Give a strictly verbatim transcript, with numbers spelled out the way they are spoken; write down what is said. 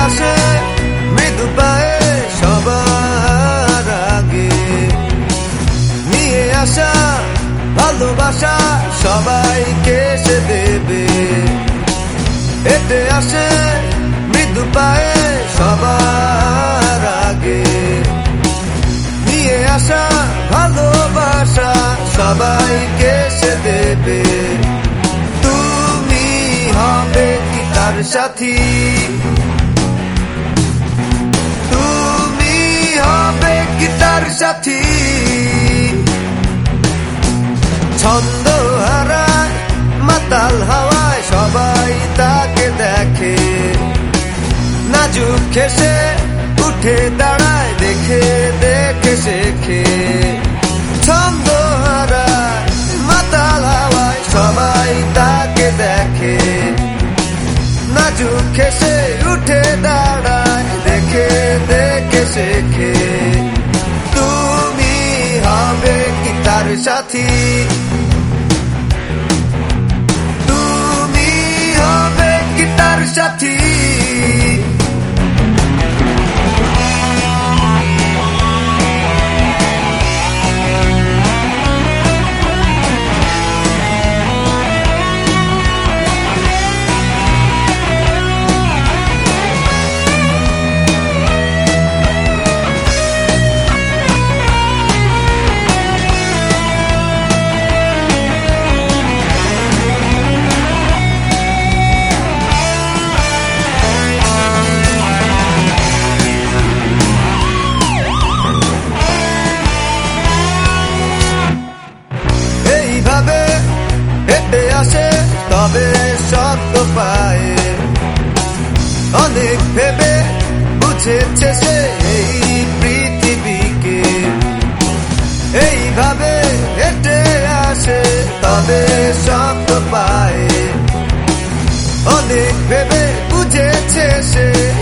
আসে মৃদু পায়ে সবার আগে, নিয়ে আসা ভালোবাসা সবাইকে সে দেবে। হেঁটে আসে মৃদু পায়ে সবার আগে, নিয়ে আসা ভালোবাসা সবাইকে সে দেবে। তুমি হবে কি তার সাথী, তুমি হবে কি তার সাথী। ছন্দ হারায় মাতাল হাওয়ায় সবাই তাকে দেখে, নাজুক হেসে উঠে দাঁড়ায় দেখে দেখে শেখে। ছন্দ হারায় মাতাল হাওয়ায় সবাই তাকে দেখে, নাজুক হেসে উঠে দাঁড়ায় দেখে দেখে শেখে। তুমি হবে কি তার সাথী, তুমি হবে কি তার সাথী। হেঁটে আসে তবে শক্ত পায়ে, অনেক ভেবে বুঝেছে সে এই পৃথিবীকে। এইভাবে হেঁটে আসে তবে শক্ত পায়ে, অনেক ভেবে বুঝেছে সে